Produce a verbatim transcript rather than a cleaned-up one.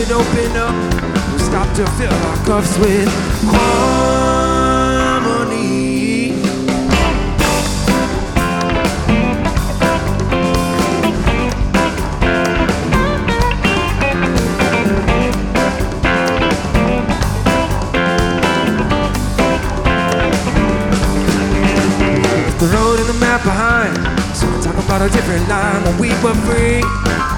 would open up, we'll stop to fill our cups with harmony. The road and the map behind, so we'll talk about a different line when we were free.